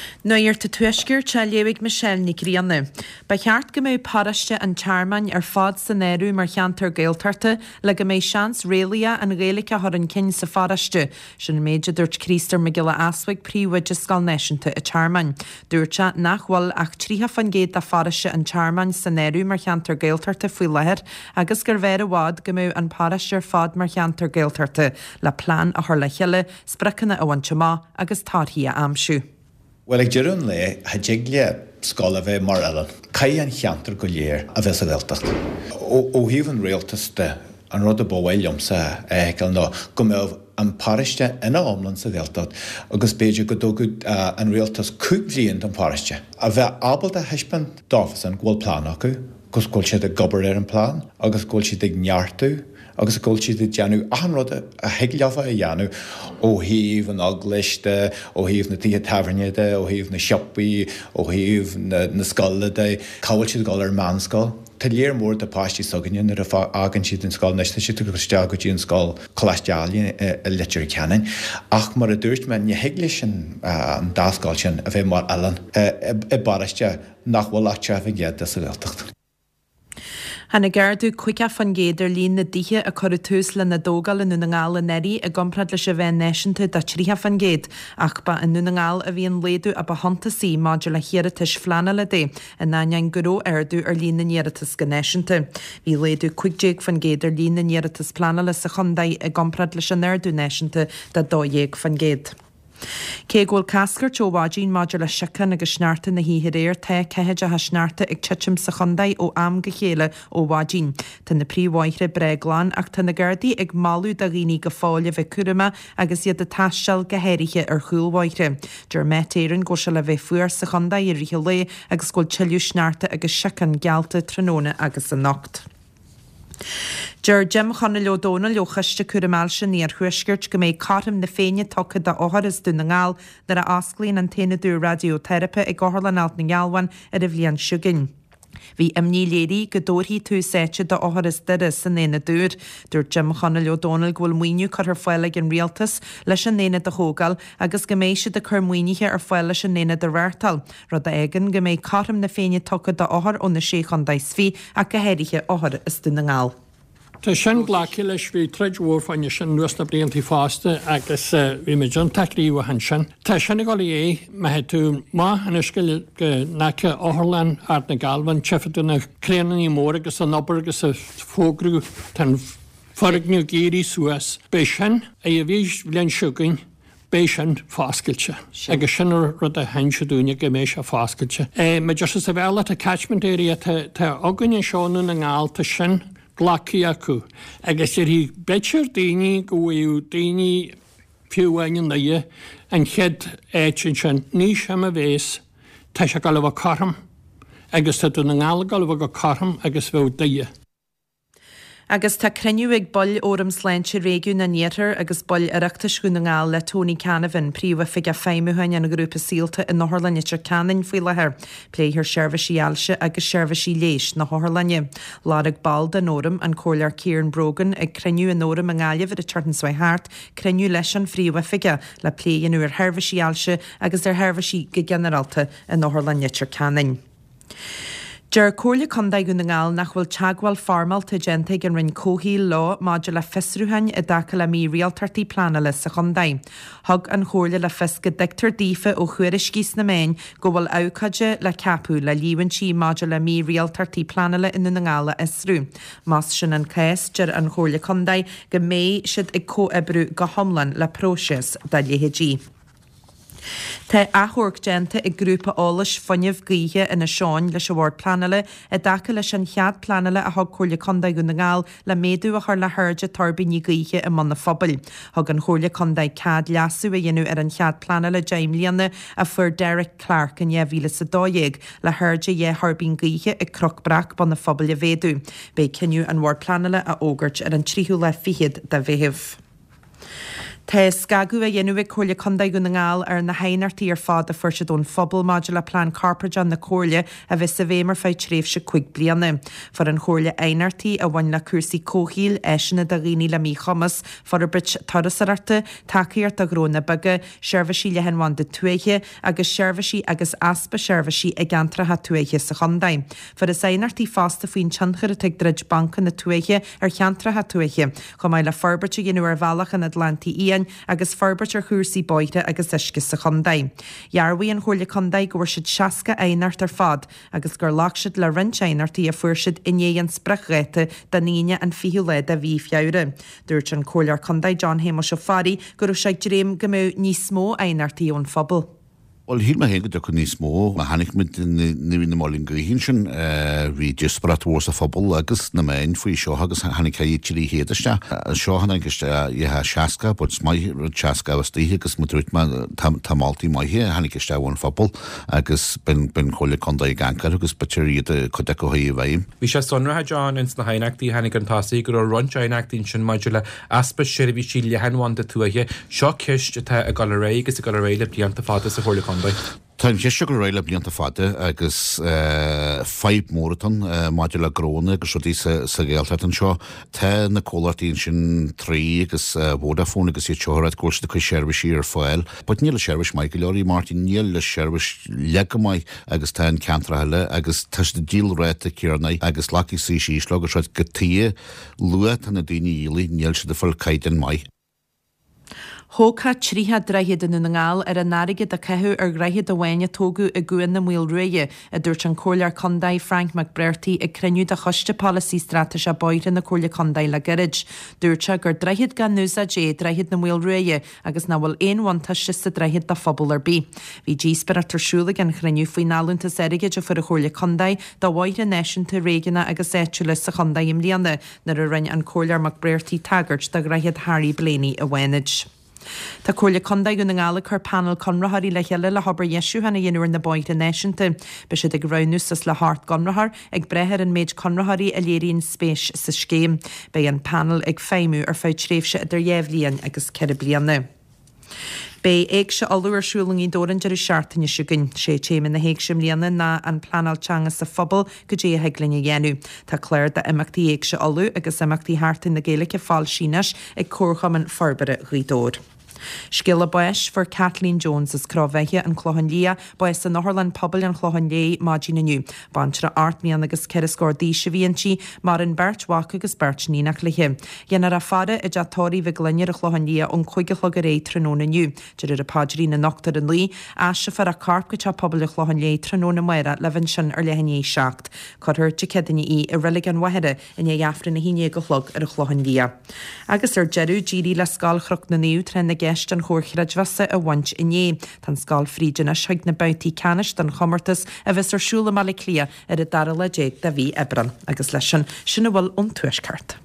Nuir te tuisgur te léwig Michelle Nicríanne. Ba cheart go mé paraiste an charman fad san éru mar cheantar gailtarte le go mé seans rélia an rélica har an cin sa faraiste. Sin méide dúirt Christer Magilla Aswig príomhaide scal neisianta a charman. Dúirte nachhfuil ach trítha fan géad a faraiste an charman san éru mar cheantar gailtarte faoi lethir agus gur bhéir bhád go mé an paraiste fad mar cheantar gailtarte le plán a thar le cheile sprachanna a bhaintse agus tarthaí a amsú. Well, ag dúrún le hajiglia scola bheith mar eile. Cai an cheantar go léir a bheits a bhiltacht. Ó híomh an réaltaiste an rud a bóhailliomsa gal ná go mbeadh an páiriste ina omlan sa bhiltacht agus beidir go dógad an réaltas cúig bhíon an páiriste. A bheith ábal a heispan dáfas an ghfuil plán acu, gus gúil siad a gobar ar an plán, agus gúil siad ag neartú, agus gúil siad a deanú rud a heigleafa a dheanú ó híomh an aglaiste, ó híomh na títhe taverneide, ó híomh na sioppaí, ó híomh na scolaide, cáil siad gáil ar manscáil. Tá léir mór de páistí soganin ar a agan siad an scáil neiste siad go steag go dtí an scáil cholesteálaí a litir ceannain. Ach mar a dúirt me ní heigla sin an dáscáil sin a bheith mar elan i baraiste nach bhfuil ach teamh géad a sa bhiltacht. Hanna gardú cuica fan géidir lín na dithe a choru tús le na dógal in nuna ngála neri a gomprad le se bheith neisianta da trítha fan géid, ach ba in nuna ngál a bhíon léadú a ba honta sí máidir le hiaratas flanna le dé, a nánean guró ardú ar lín na niaratas go neisianta. Bhí léadú cuiigéig fan géidir lín na niaratas plana le sa chondaí a gomprad le se nerdú neisianta da dóéig fan géid. Cé ghfuil cascar teóháidín máidir le siccan agus snearta na híhiréir te cehéide a snearta ag titim sa chondaí ó am go chéile ó bháidín. Tá na príomhhaithre bregláin ach tá na gardaí ag máú da rií go fáile bheith curama agus iad a taisteal go héirithe ar chúlhhaithre. Dúir météirann go se le bheith fuair sa chondaí i rithe lé agus gúil tiiliú snearta agus siccan gealta tróna agus an nocht. Dúir Jim Chonna Leodóna leo chuiste cuaramál sin níor thuisgurt go méid cartam na féine tucha de áthar is dúna ngáil dar a asclaíonn an téanaú radiotherape ag gáthlan alt na ngealhain ar a bhliain siúgin. Bhí imní léirí go dóirthaí tú séite de áthar is duire san éana dúr, dúir Jim Chonna Leodóna ghfuil muoinú chu ar foiile an rialtas leis an éana de thógal agus go méid siad a chur muoinithe ar foiile leis an éana de bhhartal, rud a éigean go méid cartam na féine tucha de áthar ó na séchan daisfí a go héirithe áthar is dúna ngáil. Tá sin ghlaci leis bhí treidhór fanne sin nuas na bliantí fásta agus bhí me John taríú han sin. Tá sinna gáil é me he tú má an iscail go nace áthirlan art na galban tefaú na cléanan í mór agus an obair agus a fógrú tan faragniú géirí suas. Bé sin a bhís bblion siúgain bé sin fáscailte. Agus sin rud a hense dúine go mééis a fáscailte. Me just sa bhela a catchment area tá aganine seánú na ngáilta sin glaci acu. Agus hí beir daoine go bhfuú daoine fiúhain naie an chead éitin sin ní sem a bhés tá se gal bh carm agus tá na ngála gal bh go carm agus bheith daie. Agus tá creniu ag boll óram sláinte réú na nétar agus boll ireachtas go na ngáil le Tony Canavan príomh fiige féimiúhain an grúpa síalta in Northlannitir Canin faoi lethir, pléithir seirbhísí eilse agus seirbhísí léis na Northlanne. Ládag ball den óram an cólar Kieran Brogan ag creniu an óram an gáileh a Turtonsway Hart, creniu leis an príomh fiige le pléanú ar seirbhísí eilse agus ar seirbhísí go generalta in Northlannitir Canin. Deir cóirla condaigh go na ngáil nach bhfuil teagháil formáilta genta an rinn cóthaí lá máidir le fisrúhain i dtaca le mí rialtartaí plana sa chondaid. Thug an chóirla le fisca dictar dífa ó chuir scís na main go bhfuil ácaide le capú le líhantí máidir le mí rialtartaí plana in na ngála isrú. Más sin an céis deir an chóirla condaid go méid siad ag cóibrú go thomlan le próses da léhéidí. Tá athúrc genta ag grúpa álas fanneamh gaothe ina seáin leis bhhar planala a dacha leis an chead planala a thug chóirla condaid go na ngáil le méadú a chuir le thuirde tarbaní gaothe i mna phobal. Thug an chóirla condaid cad leasú a dhéanú ar an chead planala Jaimlíanna a fuair Derek Clark in 2002 le thuirde dhé tharbín gaothe i crocbrach ban na phobal a bhéadú. Bé cinniú an bhhar planala a ógurt ar an tríthú le fichiad de bhéamh. Tá scagu a dhéanamh cóirle condaid go na ngáil ar na hainartaí ar fád a fuirse dún phobal máidir le plán Carpajan na cóirle a bheits sa bhémar feid tréimh se chuig bliana. For an chóirle einartaí a bhain le cuasaí cóhíl éisina de rií le mí chomas for a brit tarasarta takeíart a gróna baga seirbhísí le henhain de tuaiche agus seirbhísí agus aspa seirbhísí a gantratha tuaiche sa chondaim. For is einartaí fásta faoin tseanchar a teag drid banca na tuaiche ar cheantratha tuaiche, chum mai le forbairt ghéanú ar bhealach an Atlantaí agus forbairt ar chuasaí boite agus isce sa chondaim. Jarrhaí an chóirle condaid go bhfuair siad seaca einart ar fad agus gur lách siad le rint einartaí a fuair siad inéan sprechréite da níine an fiú le a bhí fiáire. Dúirt an chóirlear condaid John Hamish o Fari gur seid dréim go mbeadh níos mó einartaí ón phobal. Wel, hyd mae hyn gyda cwnis mô, mae hannig mynd newyn y molyn gryhyn sy'n fi jysbrat wars a phobl agos na maen fwy sio agos hannig cael chili hyd ysda. Sio hannig ysda i ha siasga, bod smai siasga was di agos mwydrwyd ma tamalti mai hi hannig ysda wan phobl agos ben chwile conda i gankar agos bytyr i dy codeco hi i faim. Vi sé sonra ha John ins na hainachtaí hannig an tasi gur runch hainachtaí sin maidile aspa sirvi sí le henwan de tuahe sio kist a galerei agus a galerei le blianta fada sa chóirle Táim sé go réile blianta fada agus 5 móratan maidir le gróna agus rudí sa ggéaltart an seo tá na cólartíín sin 3 agus Vodafone agus í teorat cuasa chu seirbhísí ar fáil, but níl le seirbhís mai go leorí Martin níl le seirbhís legamai agus tá an ceantraile agus tá de díl réite cearna agus lací sí síslo agus rud gotí luat an na daoine ílaí níl se de fuil caiid an mai. Hócha tríthe dreighead in na ngáil ar an náige a cethú ar greighead a bhaine tógu a gúin na mhuiil ruige a dúirt an chóirlear condaid Frank McBrearty a criniú de choiste policy strategy a boire na chóirle condaid le garid. Dúirte gur dreighead gan nús a dé dreighead na mhuiil ruige agus na bhfuil éonhaanta sa dreighead da phobal ar bí. Bhí díspar a tarsúla an criniú faoin náúnta serigid a fur a chóirle condaid da bhaire neisiúnta réigeanna agus éitiúla sa condaid im líana nar a rinne an chóirlear McBrearty taggart da greighead Harry Blaney a bhainid. Tá chóirle condaid go na ngála chur panel conrathaí le heile le habar Jesú hena dhéanúir na bointe néisiúnta, be siad ag raunúsas le hart conrathar ag brethir an méid conrathaí a léiríonn spéis sa scéim, be an panel ag féimú ar fáid tréimhse idir dhéhlíonn agus ceir bliana. Bei éag se alúar siúling í dóran deir seaartainne siúginn sé téim na héag sem líana na an planalteanga sa phobal go dé heaglinne dhéanú. Tá cléir de imachtaí éag se alú agus imachtaí háartain na géalacha fáil síneas ag cóirchaman forbere ghrídór. Skilla buis for Kathleen Jones is croveiche an Clohanlia buis an Norland pobl an Clohanlia mágin aniu. Bantra artmian agus ceriscór díise víanchi mar an bert wach agus bert nínach lihe. Jenar a fada i jatóri vi glynir a Clohanlia on chuige chloguré tróna aniu. Jirir a padri na noctar an lí as far a carp go pobl a Clohanlia tróna muira levin sin ar lehanné seacht. Cothir tikedini i religan wahede in je jafra na hiné go chlog ar a Clohanlia. Agus ar jeru giri le skal chrok na niu tren na an chóirchreidhasa a bhaint iné, tan scáil frídin a seig na bautí canis don chomartas a bheits ar siúla mala clia ar a dara le déag da bhí ebran agus leis sinna bhfuil ón tuaisceart.